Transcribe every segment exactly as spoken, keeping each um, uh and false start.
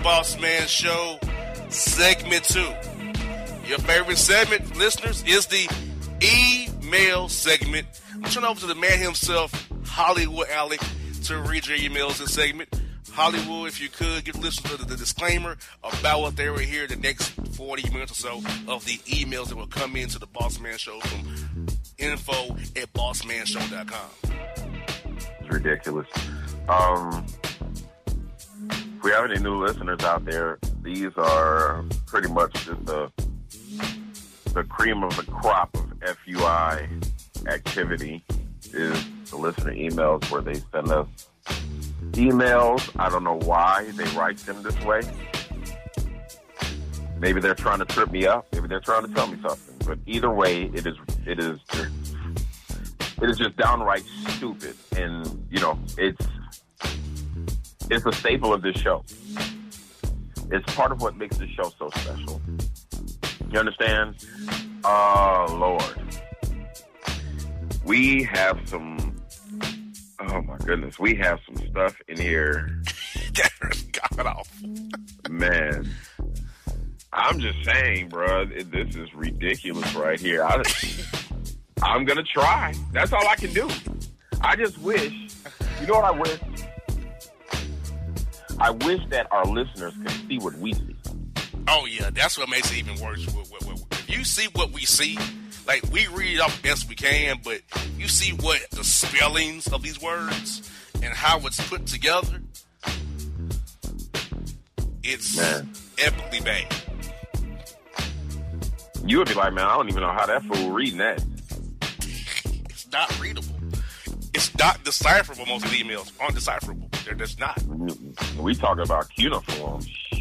Boss Man Show, segment two. Your favorite segment, listeners, is the email segment. I'm turning over to the man himself, Hollywood Alec, to read your emails in segment. Hollywood, if you could, give listeners the, the disclaimer about what they will hear the next forty minutes or so of the emails that will come into the Boss Man Show from info at boss man show dot com. It's ridiculous. Um, if we have any new listeners out there, these are pretty much just the, the cream of the crop of F U I activity is the listener emails where they send us emails. I don't know why they write them this way. Maybe they're trying to trip me up. Maybe they're trying to tell me something. But either way, it is it is it is just downright stupid. And you know, it's it's a staple of this show. It's part of what makes this show so special. You understand? Oh Lord, we have some. Oh my goodness, we have some stuff in here. God off. Man, I'm just saying, bro, this is ridiculous right here. I, I'm gonna try. That's all I can do. I just wish, you know what I wish? I wish that our listeners could see what we see. Oh yeah, that's what makes it even worse. If you see what we see, like, we read it off the best we can, but you see what the spellings of these words and how it's put together, it's man. epically bad. You would be like, man, I don't even know how that fool reading that. It's not readable. It's not decipherable. Most of the emails aren't decipherable. They're just not. We talking about cuneiform.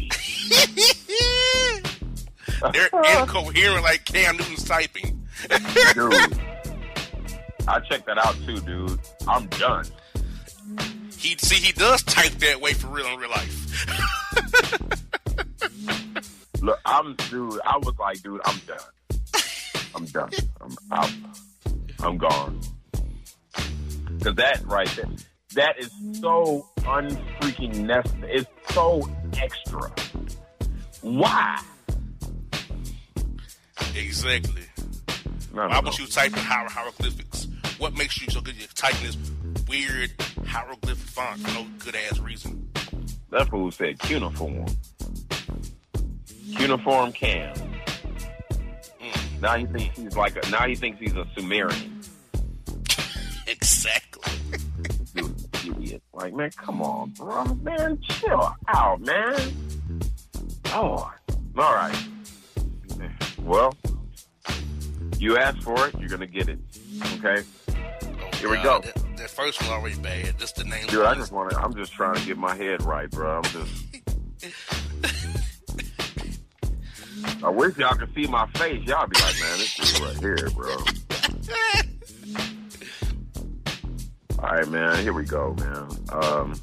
They're incoherent like Cam Newton's typing. Dude, I checked that out too, dude. I'm done. He see he does type that way for real in real life. Look, I'm dude. I was like, dude, I'm done. I'm done. I'm out. I'm gone. Cause that right there, that is so unfreaking necessary. It's so extra. Why? Exactly. No, no, Why no. would you type in hier- hieroglyphics? What makes you so good at typing this weird hieroglyphic font for no good ass reason? That fool said cuneiform. Cuneiform Cam. Mm. Now he thinks he's like a, now he thinks he's a Sumerian. Exactly. Dude, idiot. Like, man, come on, bro. Man, chill out, man. Oh, all right. Well, you asked for it, you're gonna get it. Okay. Oh, Here we God, go. That, that first one already bad. Just the name. Dude, I just want to. I'm just trying to get my head right, bro. I'm just. I wish y'all could see my face. Y'all be like, man, this is right here, bro. All right, man. Here we go, man. Um,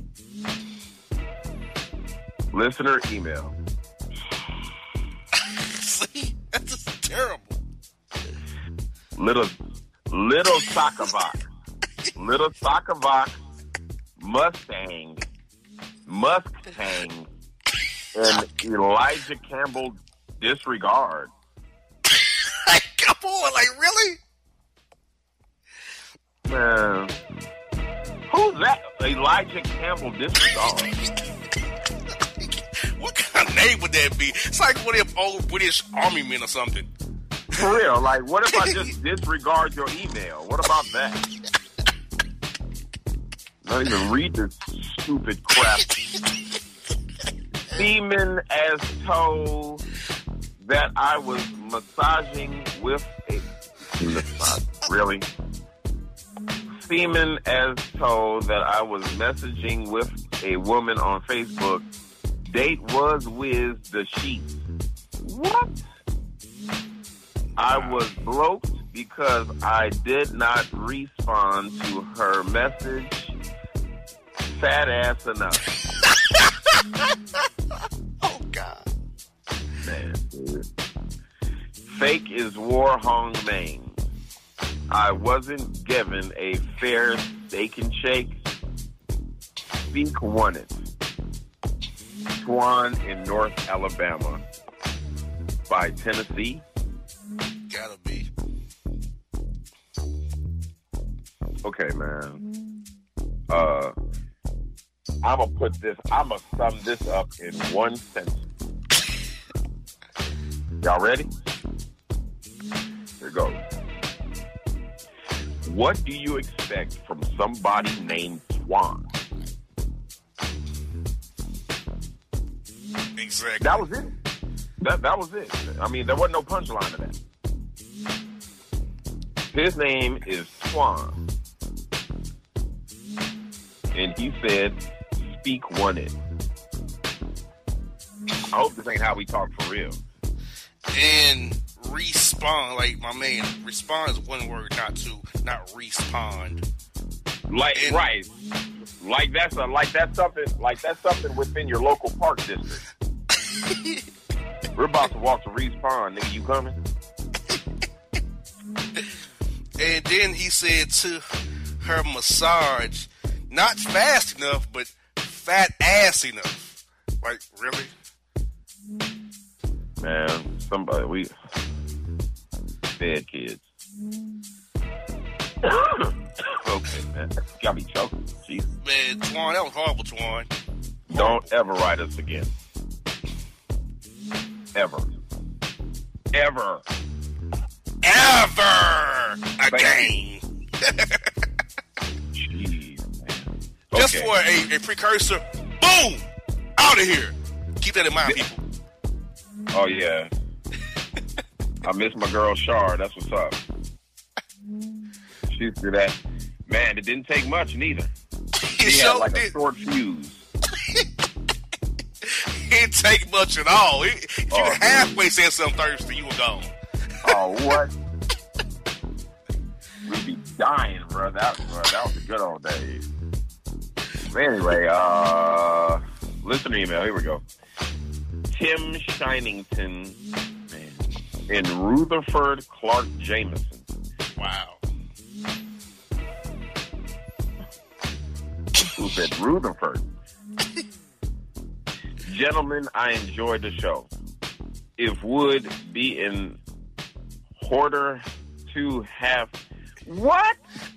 listener email. See, that's just terrible. Little, little Sakavak, little Sakavak, Mustang, Mustang, and Elijah Campbell disregard. Come on, like, really? Man, who's that? Elijah Campbell disregard. What kind of name would that be? It's like one of them old British army men or something. For real, like, what if I just disregard your email? What about that? Not even read this stupid crap. Semen as told that I was massaging with a... Really? Semen as told that I was messaging with a woman on Facebook. Date was with the sheets. What? I was blocked because I did not respond to her message. Fat ass enough. Oh, God. Man, dude. Fake is war hung main. I wasn't given a fair steak and shake. Speak wanted. Twan in North Alabama by Tennessee. Gotta be. Okay, man. Uh, I'm gonna put this. I'm gonna sum this up in one sentence. Y'all ready? Here goes. What do you expect from somebody named Twan? Exactly. That was it. That that was it. I mean, there wasn't no punchline to that. His name is Twan. And he said, speak one it. I hope this ain't how we talk for real. And respond, like my man, respond is one word, not two, not respond. Like and, right. Like that's a like that's something like that's something within your local park district. We're about to walk to Respawn, nigga. You coming? And then he said to her massage, not fast enough, but fat ass enough. Like, really? Man, somebody, we bad kids. Okay, man. You got me choking. Jesus. Man, Twan, that was horrible, Twan. Don't ever write us again. Ever. Ever. Ever again. Jeez, man. Just Okay. for a, a precursor, boom! Out of here. Keep that in mind, people. Oh, yeah. I miss my girl, Shar. That's what's up. She's through that. Man, it didn't take much, neither. It She had sure like a did. short fuse. It didn't take much at all. It, if you Oh, halfway said something thirsty, you were gone. Oh, what? We'd be dying, bro. That, bro, that was the good old days. But anyway, uh, listener email. Here we go. Tim Shinington, man, in Rutherford Clark Jameson. Wow. Who said Rutherford? Gentlemen, I enjoyed the show. If would be in order to have what?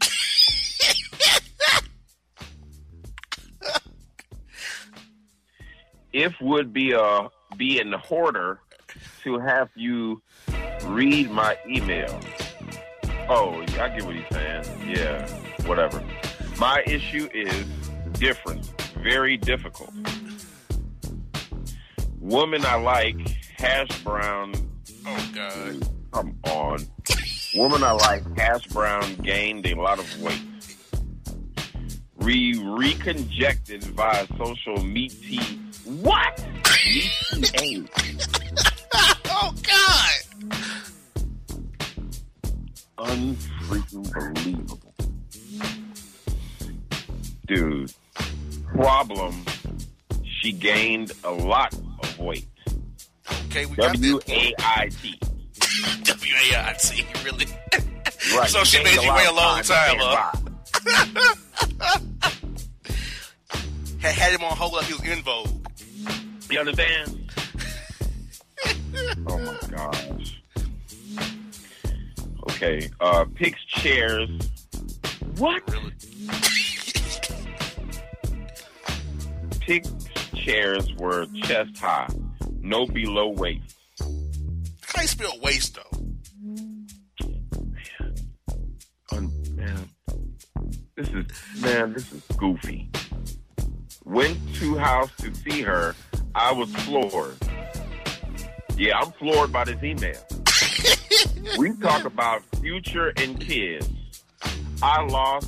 If would be a be in order to have you read my email. Oh, I get what he's saying. Yeah, whatever. My issue is different, very difficult. Woman I like, hash brown. Oh, God. Come on. Woman I like, hash brown, gained a lot of weight. Re reconjected via social meet tea. What? Meet tea. Oh, God. Unfreaking believable. Dude. Problem, she gained a lot of weight. Okay, we got W that. A I T. W A I T, really? Right. So she made you wait a long time, huh? Had, had him on hold like he was in vogue. You understand? Oh my gosh. Okay. Uh, picks chairs. What? Really? Picks chairs were chest high, no below waist. How you spell waist, though? Um, man, this is man, this is goofy. Went to house to see her. I was floored. Yeah, I'm floored by this email. We talk about future and kids. I lost.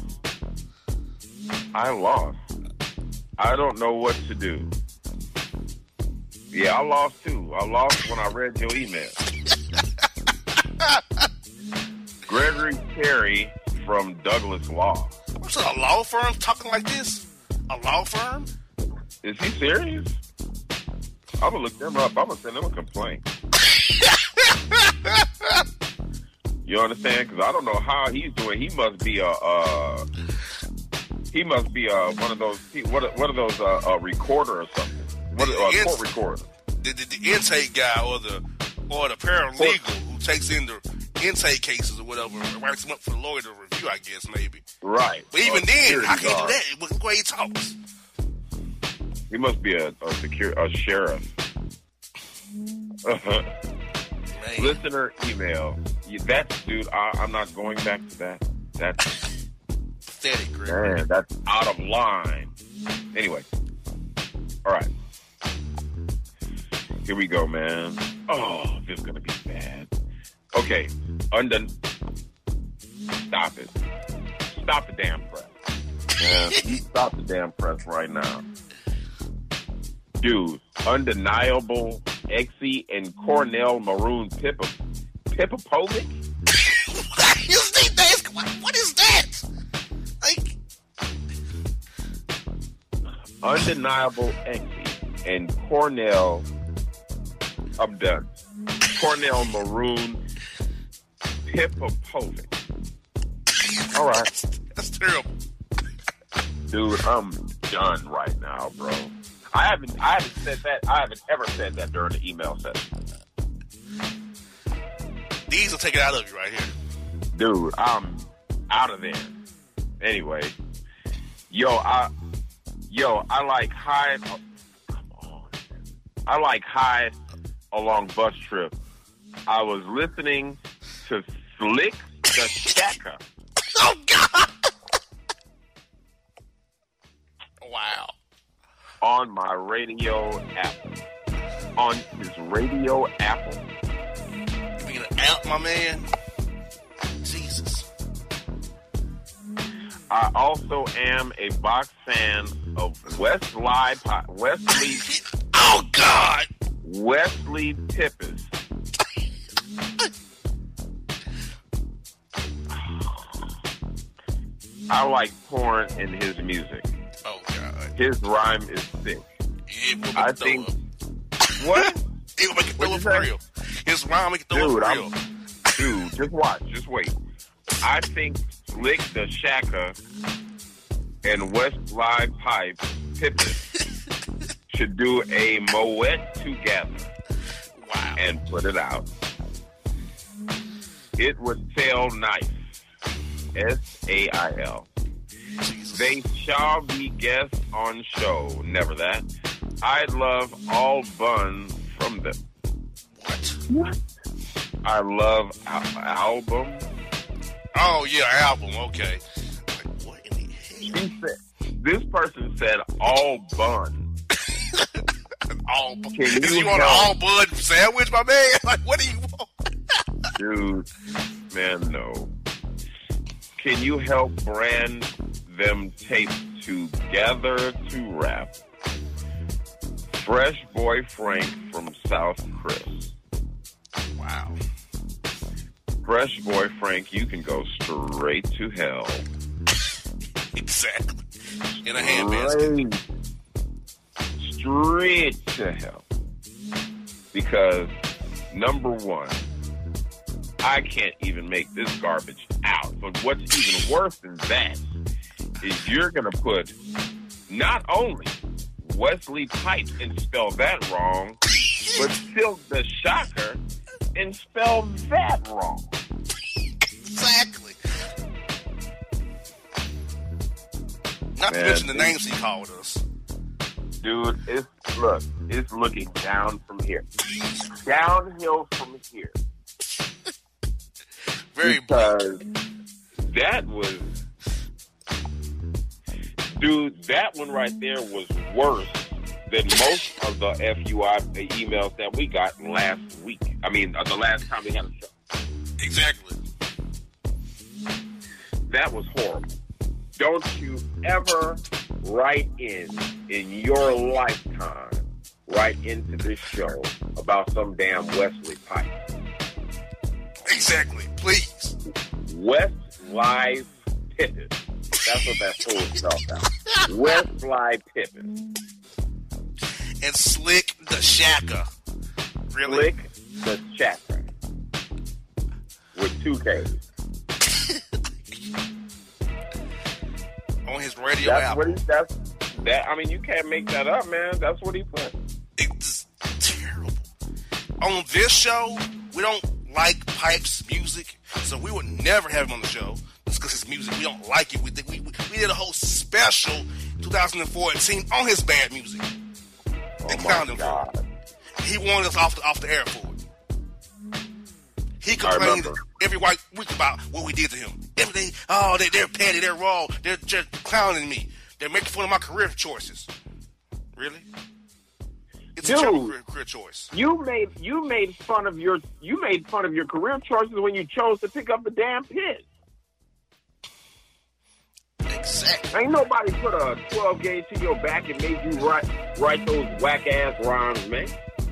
I lost. I don't know what to do. Yeah, I lost too. I lost when I read your email. Gregory Perry from Douglas Law. What's a law firm talking like this? A law firm? Is he serious? I'm gonna look them up. I'm gonna send them a complaint. You understand? Because I don't know how he's doing. He must be a. Uh, he must be a one of those. What? What are those? Uh, a recorder or something? What? the, Uh, the court int- recorder. The, the, the intake guy or the or the paralegal who takes in the intake cases or whatever and writes them up for the lawyer to review, I guess, maybe. Right. But even uh, then, how can guard. he do that with the way he talks? He must be a, a secure a sheriff. Man. Listener email. Yeah, that's dude. I, I'm not going back to that. That's pathetic, Greg. man. That's out of line. Anyway, all right. Here we go, man. Oh, this is gonna be bad. Okay, under. Stop it. Stop the damn press. Man, stop the damn press right now. Dude, undeniable Exy and Cornell Maroon Pippa Pipapovic? You think that's, what, what is that? Like, Undeniable Exy and Cornell. I'm done. Cornell Maroon Pipapovic. All right. That's, that's terrible. Dude, I'm done right now, bro. I haven't I haven't said that. I haven't ever said that during the email session. These will take it out of you right here. Dude, I'm out of there. Anyway, yo, I yo, I like Hyde. Oh, come on. I like Hyde along bus trip. I was listening to Slick the Shacker. Oh, God! Wow. On my radio Apple. On his radio Apple. You mean an amp, my man? Jesus. I also am a box fan of Wesley Wesley Oh, God! Wesley Pippis. I like porn in his music. Oh, God. His rhyme is sick. It will make I it throw think. up. What? It will make it throw What'd up you for say? real. His rhyme make it throw Dude, up for I'm, real. dude, just watch. Just wait. I think Slick the Shacker and Westlife Pipe Pippin should do a Moet together. Wow. And put it out. It would sell nice. S A I L. Jesus. They shall be guests on show. Never that. I'd love all buns from them. What? What? I love al- album. Oh, yeah, album. Okay. Like, what in the hell? He said, this person said all bun. all bun. Can Is you you want an help? all bun sandwich, my man? Like, what do you want? Dude, man, no. Can you help brand them tapes together to rap? Fresh Boy Frank from South Chris. Wow. Fresh Boy Frank, you can go straight to hell. Exactly. In a handbasket. Straight, straight to hell. Because, number one, I can't even make this garbage out. But what's even worse than that is you're going to put not only Wesley Pipes and spell that wrong, but Silk the Shocker and spell that wrong. Exactly. Not to Man, mention the dude. names he called us. Dude, it's, look, it's looking down from here. Downhill from here. Very Because that was, dude, that one right there was worse than most of the F U I emails that we got last week. I mean, uh, the last time we had a show. Exactly. That was horrible. Don't you ever write in, in your lifetime, write into this show about some damn Wesley Pipe. Exactly. Please. West Live Pippin. That's what that fool spelled out. West Live Pippin. And Slick the Shacker. Really? Slick the Shacker. With two K's. On his radio That's album. what he, that's, that, I mean, you can't make that up, man. That's what he put. on this show, we don't like Pipe's music, so we would never have him on the show. It's because his music, we don't like it. We, we, we, we did a whole special twenty fourteen on his bad music. Oh and my him God. for it. He wanted us off the, off the air for it. He complained every white week about what we did to him. Every day, oh, they, they're petty, they're wrong, they're just clowning me. They're making fun of my career choices. Really? It's Dude, a terrible career, career choice. You made you made fun of your you made fun of your career choices when you chose to pick up the damn pit. Exactly. Ain't nobody put a twelve gauge to your back and made you write write those whack ass rhymes, man.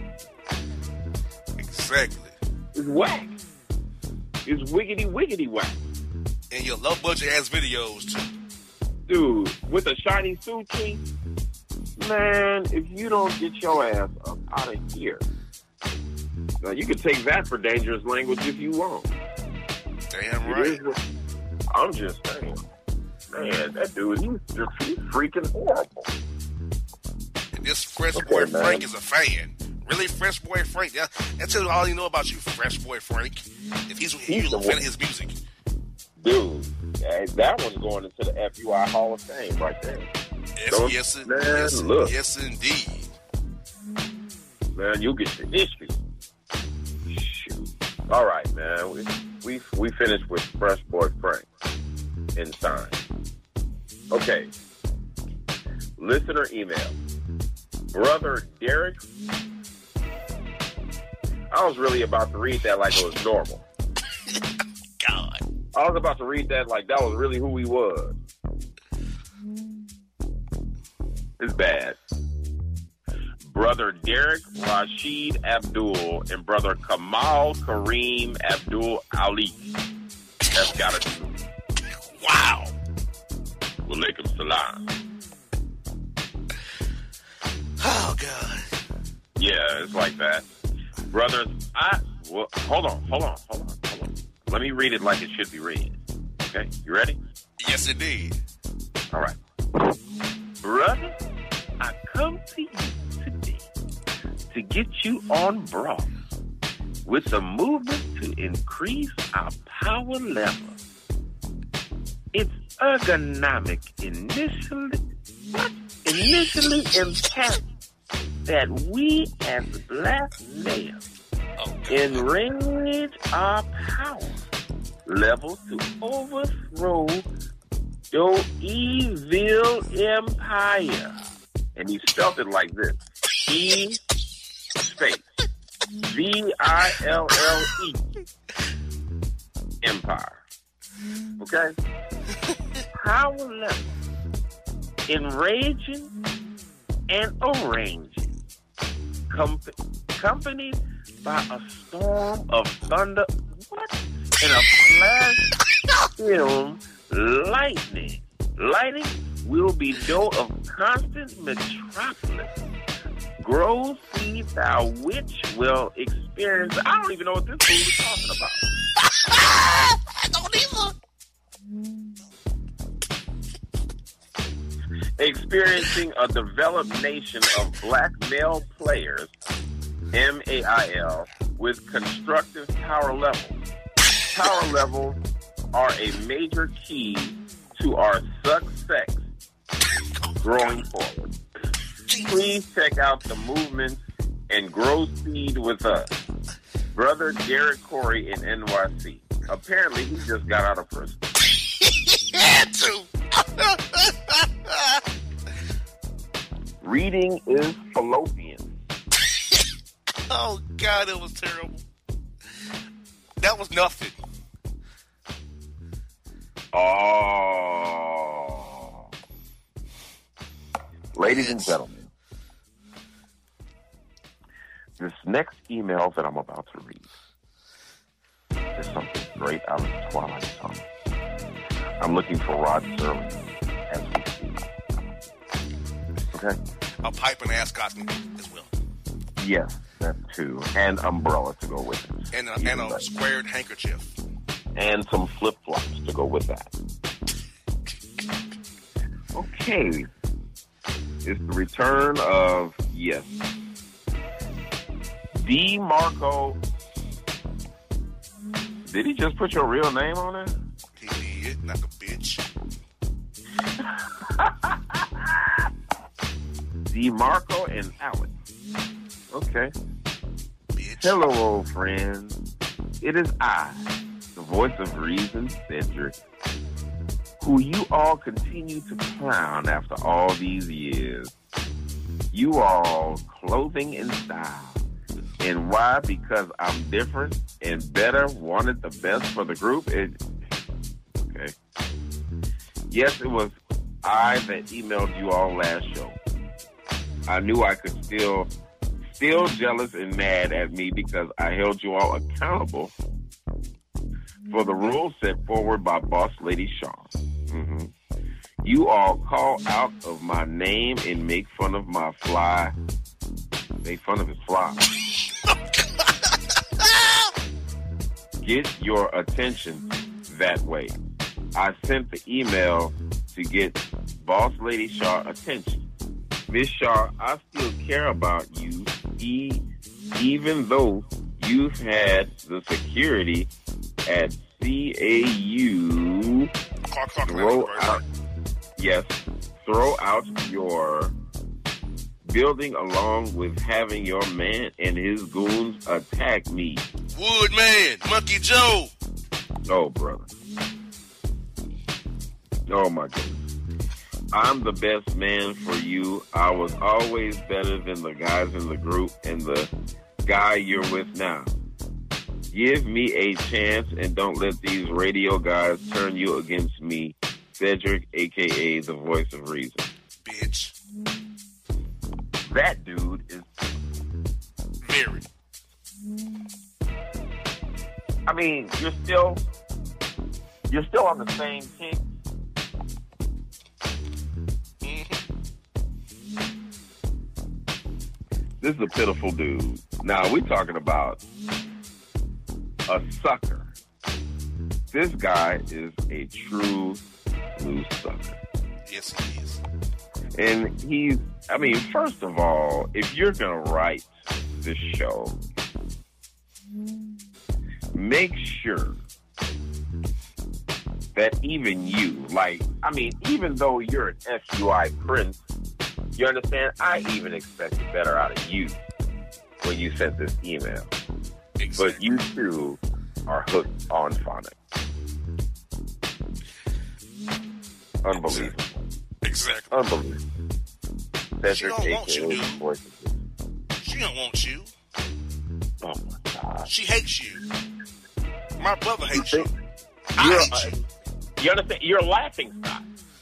Exactly. It's whack. It's wiggity wiggity whack. And your low budget ass videos too. Dude, with a shiny suit key, man, if you don't get your ass up out of here. Now, you can take that for dangerous language if you want. Damn right. I'm just saying. Man, that dude, he's, just, he's freaking horrible. And this Fresh Okay, Boy man. Frank is a fan. Really, Fresh Boy Frank? That, that tells you all you know about you, Fresh Boy Frank. If he's, He's you're a the fan one. of his music. Dude, hey, that one's going into the F U I Hall of Fame right there. Yes, Don't- yes, in- man, yes, look. yes, indeed. Man, you get the issue. Shoot. All right, man. We we, we finished with Fresh Boy Frank in time. Okay. Listener email. Brother Derek. I was really about to read that like it was normal. God. I was about to read that like that was really who he was. It's bad. Brother Derek Rashid Abdul and brother Kamal Kareem Abdul Ali. That's gotta do. Wow. Walaikum salam. Oh, God. Yeah, it's like that. Brothers, I... Well, hold on, hold on, hold on, hold on. Let me read it like it should be read. Okay, you ready? Yes, indeed. All right. Brother, I come to you today to get you on broad with a movement to increase our power level. It's ergonomic initially, what? Initially impact that we as black males Oh, God. enrage our power level to overthrow your evil empire. And he spelled it like this. E space V I L L E Empire. Okay? Power level. Enraging and arranging. Com- accompanied by a storm of thunder. What? And a flash film lightning. Lightning will be door of constant metropolis. Grow seed thou which will experience. I don't even know what this fool is talking about. I don't either. Experiencing a developed nation of black male players, M A I L, with constructive power levels. Power levels are a major key to our success growing forward. Please check out the movements and grow seed with us. Brother Derek Corey in N Y C. Apparently, he just got out of prison. He had to. Reading is fallopian. Oh, God, it was terrible. That was nothing. Oh. Ladies and gentlemen, this next email that I'm about to read is something straight out of the Twilight Zone. I'm looking for Rod Serling as we speak. Okay? A pipe and ascot as well. Yes, that too. And umbrella to go with it. And a, and a squared handkerchief. And some flip-flops to go with that. Okay. It's the return of, yes, DeMarco. Did he just put your real name on it? He did, like a bitch. DeMarco and Alex. Okay. Bitch. Hello, old friend. It is I, the voice of reason, Cedric, who you all continue to clown after all these years. You all clothing in style. And why? Because I'm different and better, wanted the best for the group. It, okay. Yes, it was I that emailed you all last show. I knew I could still, still jealous and mad at me because I held you all accountable for the rules set forward by Boss Lady Shaw. Mm-hmm. You all call out of my name and make fun of my fly. Make fun of his fly. Get your attention that way. I sent the email to get Boss Lady Shaw attention. Miss Shaw, I still care about you, e- even though you've had the security at C A U throw out, yes, throw out your building along with having your man and his goons attack me. Woodman, Monkey Joe. Oh, brother. Oh, my goodness. I'm the best man for you. I was always better than the guys in the group and the guy you're with now. Give me a chance and don't let these radio guys turn you against me. Cedric, a k a the voice of reason. Bitch. That dude is... Very. I mean, you're still... You're still on the same team. This is a pitiful dude. Now, we're talking about a sucker. This guy is a true blue sucker. Yes, he is. And he's, I mean, first of all, if you're going to write this show, make sure that even you, like, I mean, even though you're an S U I prince, you understand? I even expected better out of you when you sent this email. Exactly. But you two are hooked on phonics. Unbelievable. Exactly. Unbelievable. She don't want you, dude. She don't want you. Oh my God. She hates you. My brother hates you. you. I You're, hate uh, you. You understand? You're laughing stock.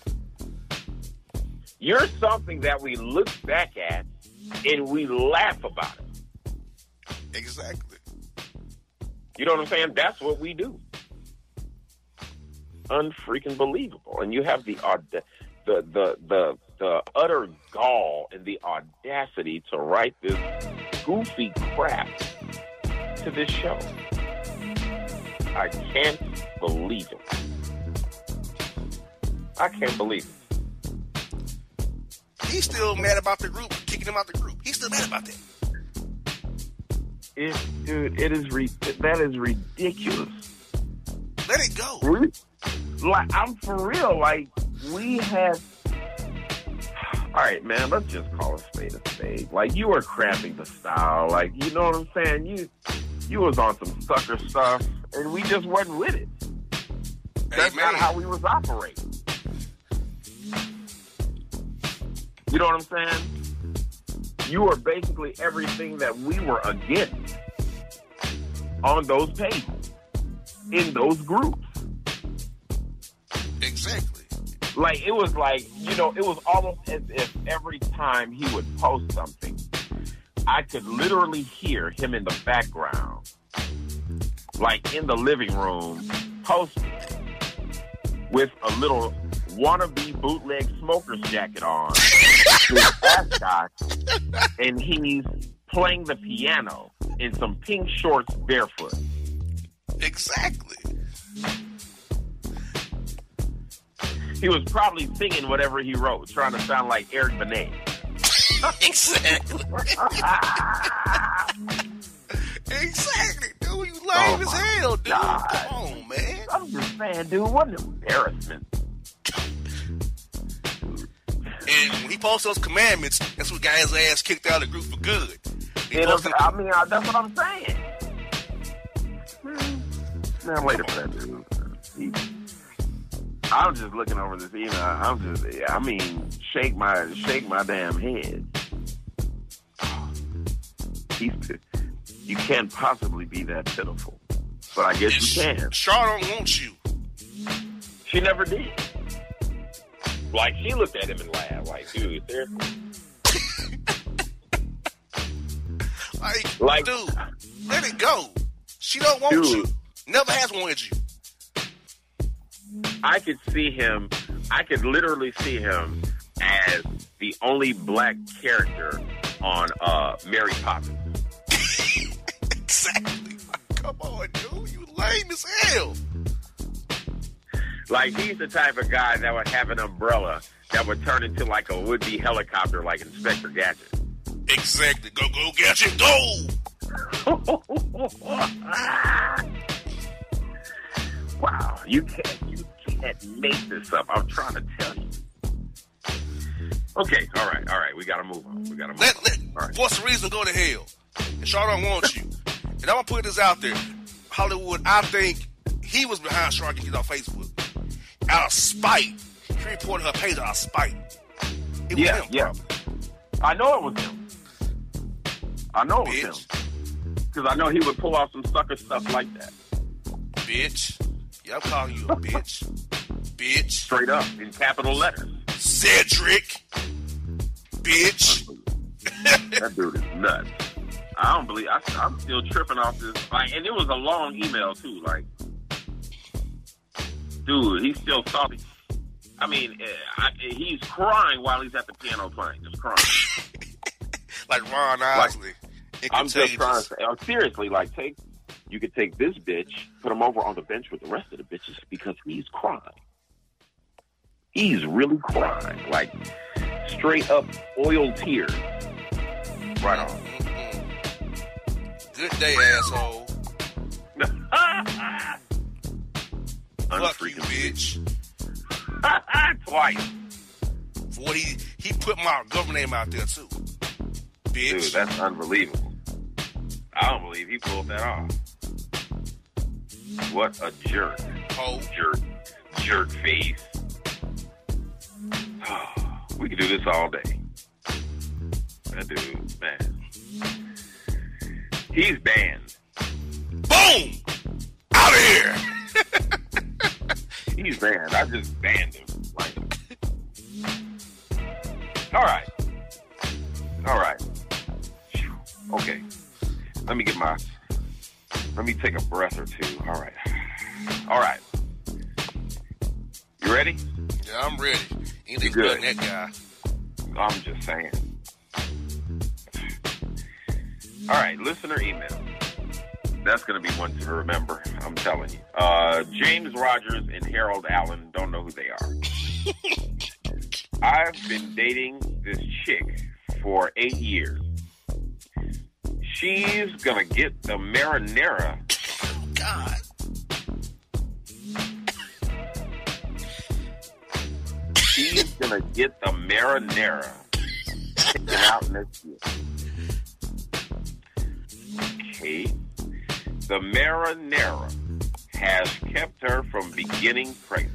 You're something that we look back at and we laugh about it. Exactly. You know what I'm saying? That's what we do. Unfreaking believable. And you have the aud- the, the the the utter gall and the audacity to write this goofy crap to this show. I can't believe it. I can't believe it. He's still mad about the group, kicking him out the group. He's still mad about that. It, dude, it is re- that is ridiculous. Let it go. We, like, I'm for real. Like, we had. All right, man. Let's just call a spade a spade. Like, you were cramping the style. Like, you know what I'm saying? You, you was on some sucker stuff, and we just wasn't with it. That's hey, not how we was operating. You know what I'm saying? You were basically everything that we were against on those pages, in those groups. Exactly. Like, it was like, you know, it was almost as if every time he would post something, I could literally hear him in the background, like in the living room, posting with a little wannabe bootleg smoker's jacket on, his ascot, and he's playing the piano in some pink shorts barefoot. Exactly. He was probably singing whatever he wrote, trying to sound like Eric Benet. Exactly. Exactly, dude. You lame Oh, as my hell, dude. God. Come on, man. I'm just saying, dude, what an embarrassment. And when he posted those commandments, that's what got his ass kicked out of the group for good. He You know, posted, I mean, I, that's what I'm saying. Man, I'm waiting for that dude. He, I'm just looking over this email. I'm just, I mean, shake my, shake my damn head. He's, you can't possibly be that pitiful, but I guess you can. Char don't want you. She never did. Like, she looked at him and laughed, like, dude, seriously? Like, Like- dude, let it go. She don't want Dude. you. Never has wanted you. I could see him, I could literally see him as the only black character on uh, Mary Poppins. Exactly. Come on, dude. You lame as hell. Like, he's the type of guy that would have an umbrella that would turn into like a would-be helicopter like Inspector Gadget. Exactly. Go, go, Gadget, go. Wow, you can't, you can't make this up. I'm trying to tell you. Okay, all right, all right. We gotta move on. We gotta move Let, on. let, All right. What's the reason to go to hell? And Char don't want you. And I'm going to put this out there. Hollywood, I think he was behind Char getting off Facebook. Out of spite. He reported her page out of spite. It was Yeah, him, yeah. probably. I know it was him. I know it was Bitch. him. Because I know he would pull off some sucker stuff like that. Bitch. Yeah, I'm calling you a bitch. Bitch. Straight up, in capital letters. Cedric. Bitch. That dude is nuts. I don't believe, I, I'm still tripping off this. Like, and it was a long email, too. Like, dude, he's still salty. I mean, uh, I, he's crying while he's at the piano playing. Just crying. Like Ron Osley. in I'm just trying Contagious. to say, uh, seriously, like, take, you could take this bitch, put him over on the bench with the rest of the bitches because he's crying. He's really crying. Like, straight up oil tears. Right on. Mm-mm. Good day, asshole. Fuck you, bitch. Twice. For what he he put my government name out there too. Bitch. Dude, that's unbelievable. I don't believe he pulled that off. What a jerk. Ho. Jerk. Jerk face. We could do this all day. That dude, man. He's banned. Boom! Out of here! He's banned. I just banned him. Like, all right. All right. Phew. Okay. Let me get my, let me take a breath or two. All right. All right. You ready? Yeah, I'm ready. Anything's Good. better than that guy. I'm just saying. All right, listener email. That's going to be one to remember, I'm telling you. Uh, James Rogers and Harold Allen don't know who they are. I've been dating this chick for eight years. She's going to get the marinara. Oh, God. She's going to get the marinara taken out next year. Okay. The marinara has kept her from beginning pregnant.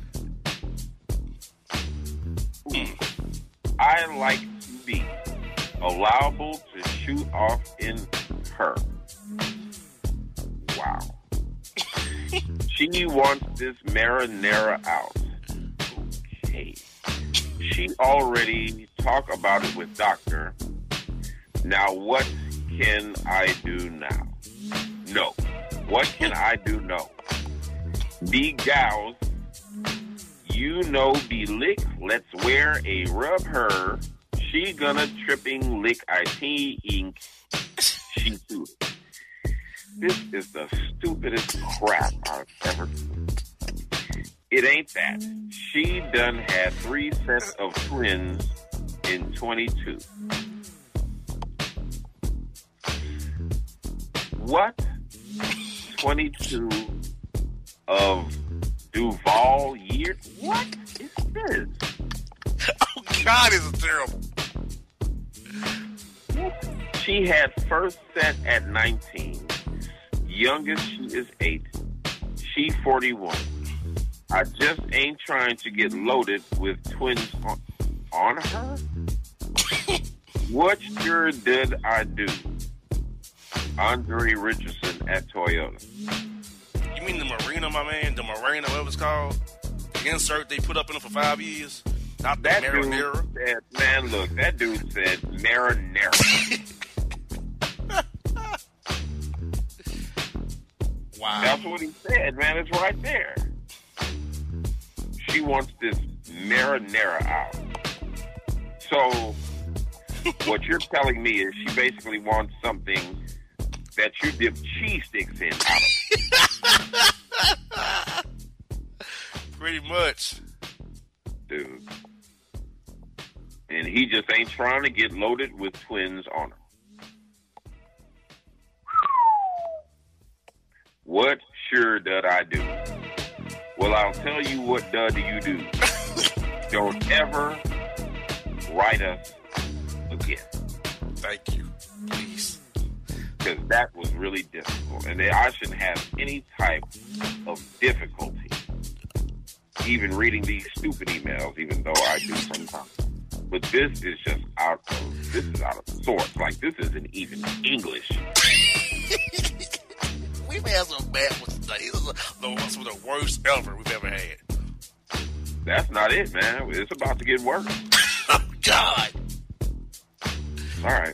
Hmm. I like to be allowable to shoot off in her. Wow. She wants this marinara out. Okay. She already talked about it with doctor. Now what can I do now? No. What can I do? No. Be gals. You know be lick. Let's wear a rub her. She gonna tripping lick I T ink. She too. This is the stupidest crap I've ever seen. It ain't that. She done had three sets of twins in twenty-two. What twenty-two of Duval years. What is this? Oh, God, this is terrible. She had first set at nineteen. Youngest, she is eight. She forty-one. I just ain't trying to get loaded with twins on, on her. What sure did I do? Andre Richardson at Toyota. You mean the Marina, my man? The Marina, whatever it's called? The insert they put up in it for five years? Not that the dude marinara? said, man, look, that dude said marinara. Wow. That's what he said, man. It's right there. She wants this marinara out. So, what you're telling me is she basically wants something that you dip cheese sticks in out of. Pretty much. Dude. And he just ain't trying to get loaded with twins on her. What sure did I do? Well, I'll tell you what did you do. Don't ever write us again. Thank you. Please. Because that was really difficult. And I shouldn't have any type of difficulty even reading these stupid emails, even though I do sometimes. But this is just out of, this is out of sorts. Like, this isn't even English. We've had some bad ones today. These are the ones with the worst ever we've ever had. That's not it, man. It's about to get worse. Oh, God. All right.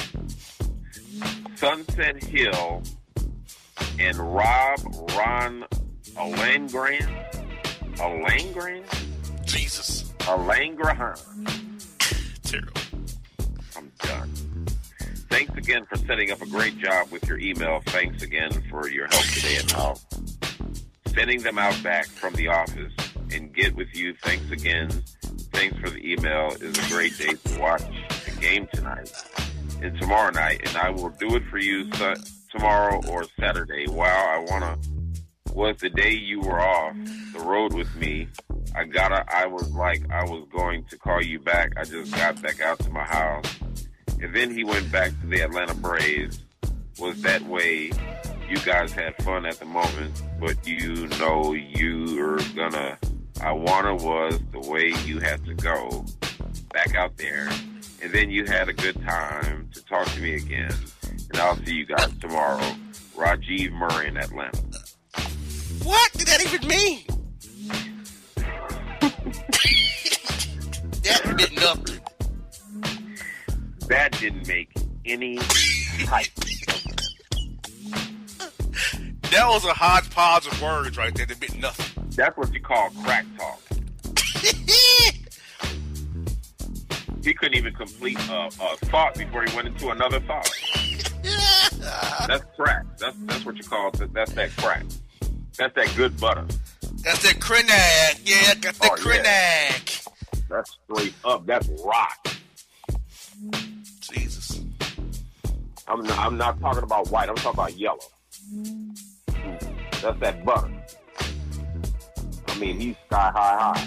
Sunset Hill and Rob Ron Alangran. Alangran? Jesus. Alangran. Terrible. I'm done. Thanks again for setting up a great job with your email. Thanks again for your help today and how sending them out back from the office and get with you. Thanks again. Thanks for the email. It's a great day to watch the game tonight and tomorrow night. And I will do it for you su- tomorrow or Saturday. Wow, I want to. Was the day you were off the road with me. I gotta, I was like, I was going to call you back. I just got back out to my house. And then he went back to the Atlanta Braves. Was that way? You guys had fun at the moment, but you know you are gonna. I wanna was the way you had to go back out there, and then you had a good time to talk to me again. And I'll see you guys tomorrow. Rajiv Murray in Atlanta. What did that even mean? That did nothing. That didn't make any type. That was a hodgepodge of words right there that meant nothing. That's what you call crack talk. He couldn't even complete a, a thought before he went into another thought. That's crack. That's that's what you call it. That's that crack. That's that good butter. That's that Krenak. Yeah, got that oh, Krenak. Yeah. That's straight up. That's rock. Jesus. I'm not, I'm not talking about white. I'm talking about yellow. That's that butter. I mean, he's sky high high.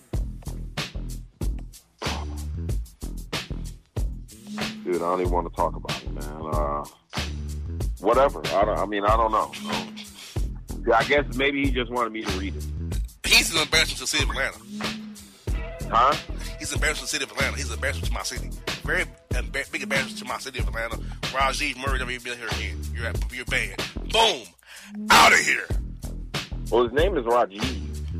Dude, I don't even want to talk about it, man. Uh, whatever. I, don't, I mean, I don't know. I guess maybe he just wanted me to read it. He's an embarrassment to the city of Atlanta. Huh? He's an embarrassment to the city of Atlanta. He's an embarrassment to my city. Very embar- big embarrassment to my city of Atlanta. Rajiv Murray never even been here again. You're at your band. Boom. Out of here. Well, his name is Rajiv.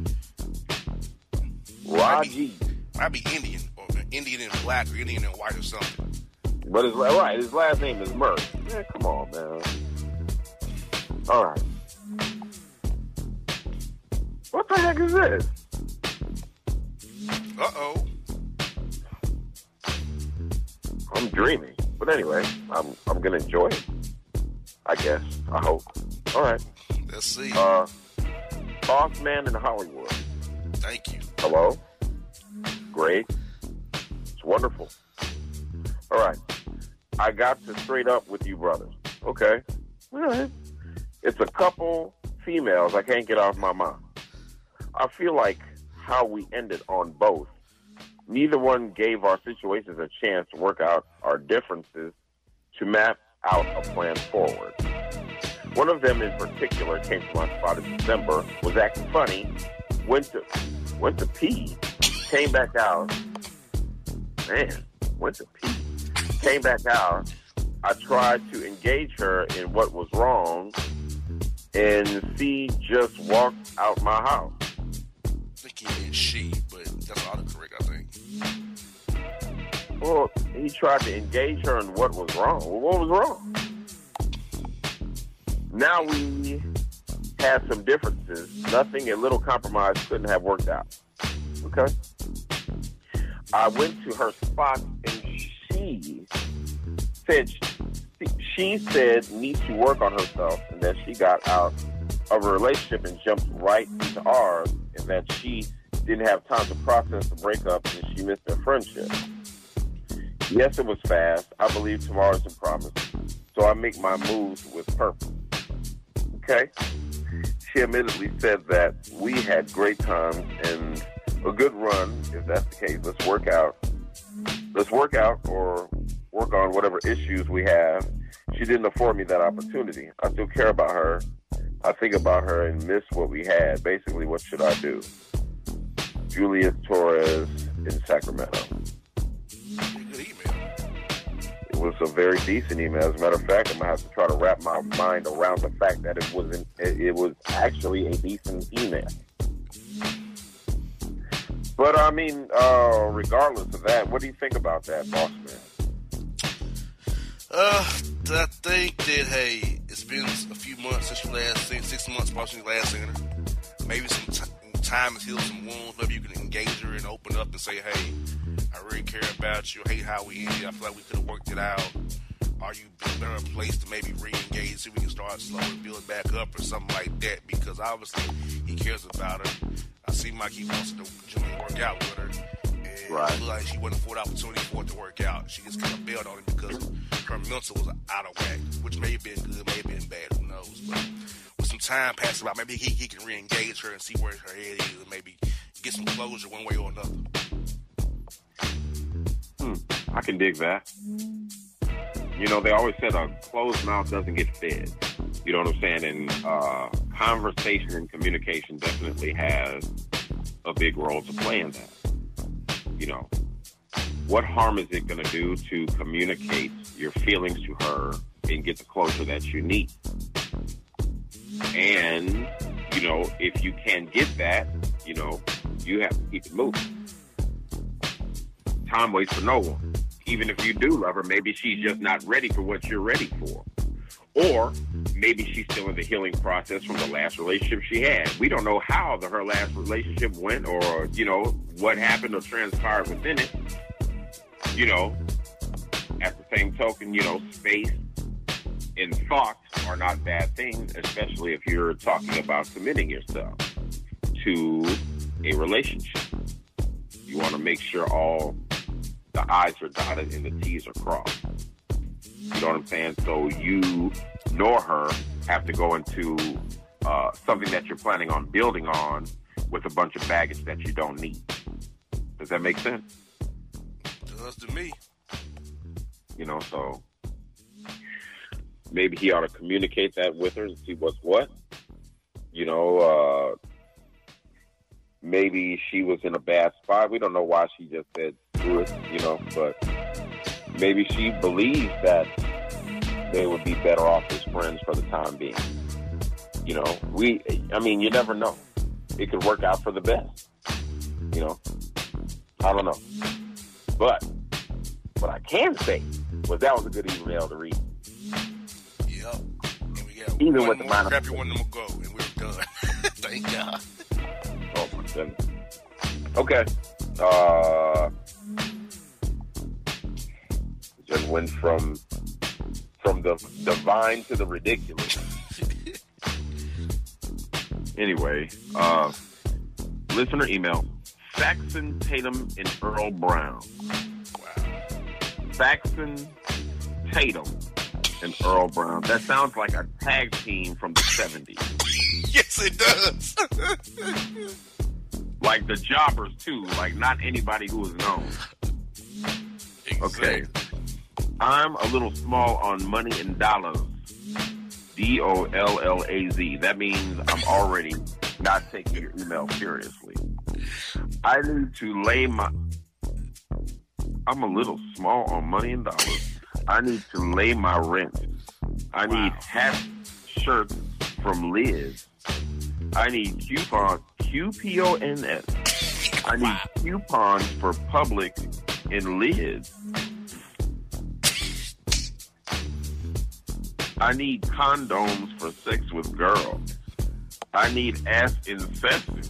Rajiv. Might be Indian, or Indian and black, or Indian and white, or something. But his right, his last name is Murray. Man, come on, man. All right. What the heck is this? Uh-oh. I'm dreaming. But anyway, I'm I'm gonna enjoy it. I guess. I hope. All right. Let's see. Uh, Boss Man in Hollywood. Thank you. Hello. Great. It's wonderful. All right. I got to straight up with you, brothers. Okay. All right. It's a couple females I can't get off my mind. I feel like how we ended on both. Neither one gave our situations a chance to work out our differences to map out a plan forward. One of them in particular came to my spot in December, was acting funny, went to went to pee, came back out. Man, went to pee. Came back out. I tried to engage her in what was wrong, and she just walked out my house. I think he meant she, but that's autocorrect, I think. Well, he tried to engage her in what was wrong. Well, what was wrong? Now we had some differences. Nothing, a little compromise couldn't have worked out. Okay? I went to her spot and she said, she said needs to work on herself and that she got out of a relationship and jumped right into ours and that she didn't have time to process the breakup and she missed their friendship. Yes, it was fast. I believe tomorrow's a promise. So I make my moves with purpose. Okay? She admittedly said that we had great times and a good run. If that's the case, let's work out. Let's work out or work on whatever issues we have. She didn't afford me that opportunity. I still care about her. I think about her and miss what we had. Basically, what should I do? Julius Torres in Sacramento. It was a very decent email. As a matter of fact, I'm gonna have to try to wrap my mind around the fact that it wasn't. It was actually a decent email. But I mean, uh, regardless of that, what do you think about that, boss man? Uh, I think that hey, it's been a few months since you last seen, six months probably since you last seen her. Maybe some t- time has healed some wounds. Maybe you can engage her and open up and say, hey, I really care about you. I hate how we ended. I feel like we could have worked it out. Are you in a better place to maybe re-engage so we can start slowly building back up or something like that? Because obviously he cares about her. I seem like he wants to join work out with her. And right. I feel like she wasn't afforded the opportunity for it to work out. She just kind of bailed on him because her mental was out of whack, which may have been good, may have been bad, who knows. But with some time passing by, maybe he, he can re-engage her and see where her head is and maybe get some closure one way or another. Hmm, I can dig that. You know, they always said a closed mouth doesn't get fed. You know what I'm saying? And uh, conversation and communication definitely has a big role to play in that. You know, what harm is it going to do to communicate your feelings to her and get the closure that you need? And, you know, if you can get that, you know, you have to keep it moving. Time waits for no one. Even if you do love her, maybe she's just not ready for what you're ready for. Or maybe she's still in the healing process from the last relationship she had. We don't know how the, her last relationship went or, you know, what happened or transpired within it. You know, at the same token, you know, space and thoughts are not bad things, especially if you're talking about committing yourself to a relationship. You want to make sure all the I's are dotted and the T's are crossed. You know what I'm saying? So you nor her have to go into uh, something that you're planning on building on with a bunch of baggage that you don't need. Does that make sense? It does to me. You know, so maybe he ought to communicate that with her and see what's what. You know, uh, maybe she was in a bad spot. We don't know why she just said screw it, you know, but maybe she believes that they would be better off as friends for the time being. You know, we, I mean, you never know. It could work out for the best. You know, I don't know. But what I can say was that was a good email to read. Yep. And we got Even one with the more minor- crappy one to go, and we're done. Thank God. Oh, my goodness. Okay. Uh, just went from from the divine to the ridiculous. Anyway, uh, listener email, Saxon Tatum and Earl Brown. Wow. Saxon Tatum and Earl Brown. That sounds like a tag team from the seventies. Yes, it does. Like the Jobbers, too. Like not anybody who is known. Exactly. Okay. I'm a little small on money and dollars. D O L L A Z. That means I'm already not taking your email seriously. I need to lay my... I'm a little small on money and dollars. I need to lay my rent. I need wow. hat shirts from Liz. I need coupon, Q P O N S. I need wow. coupons for Public and Liz. I need condoms for sex with girls. I need ass infested.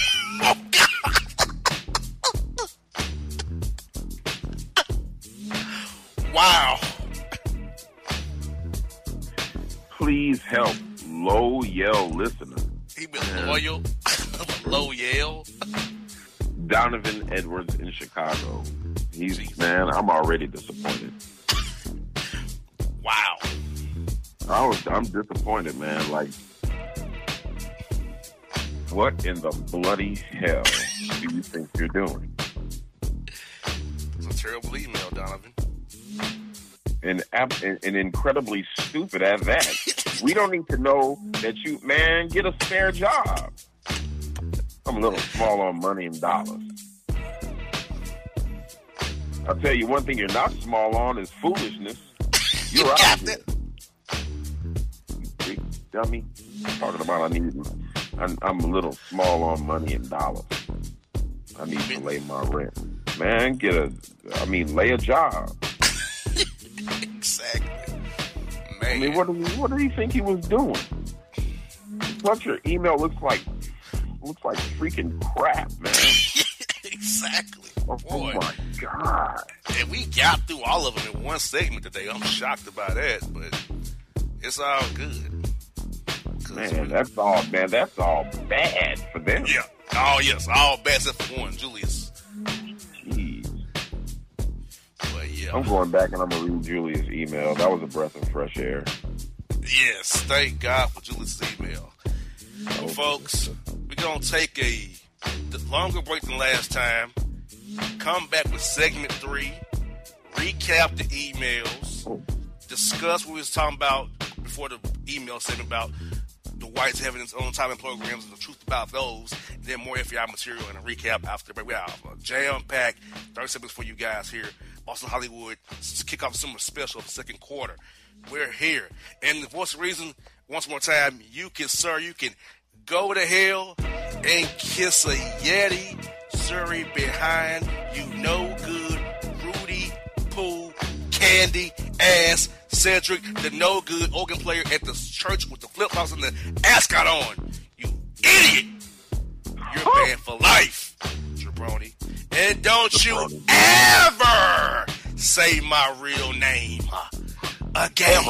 Wow. Please help low yell listener. He been loyal. Low yell. Donovan Edwards in Chicago. He's Jeez. Man, I'm already disappointed. Wow. I was I'm disappointed, man. Like, what in the bloody hell do you think you're doing? It's a terrible email, Donovan. And, and, and incredibly stupid at that. We don't need to know that you, man, get a spare job. I'm a little small on money and dollars. I'll tell you one thing you're not small on is foolishness. You're you out here. You big dummy. Talking about I need, I'm, I'm a little small on money and dollars. I need to lay my rent. Man, get a, I mean, lay a job. Exactly. Man. I mean, what, what did he think he was doing? Plus, your email looks like looks like freaking crap, man. Exactly. Oh, Boy. Oh my God. And we got through all of them in one segment today. I'm shocked about that, but it's all good. Man, that's all, man, that's all bad for them. Yeah. Oh, yes. All bad except for one, Julius. Jeez. But yeah. I'm going back and I'm going to read Julius' email. That was a breath of fresh air. Yes. Thank God for Julius' email. Well, folks, we're going to take a longer break than last time. Come back with segment three. Recap the emails. Oh. Discuss what we was talking about before the email segment about the whites having its own time and programs and the truth about those. And then more F B I material and a recap after the break. We have a jam-packed thirty seconds for you guys here. Boston Hollywood to kick off summer special of the second quarter. We're here. And the voice of reason, once more time, you can, sir, you can go to hell and kiss a Yeti, Surrey behind you no good, Rudy, Pooh, Candy, Ass, Cedric, the no good organ player at the church with the flip flops and the ascot on. You idiot! You're banned for life, Jabroni. And don't you ever say my real name again.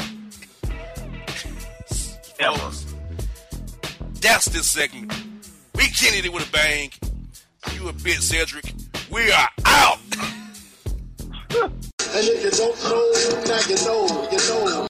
Ever. Folks, that's this segment. We Kenny it with a bang. You a bit, Cedric. We are out. And if you don't know, now you know, you know.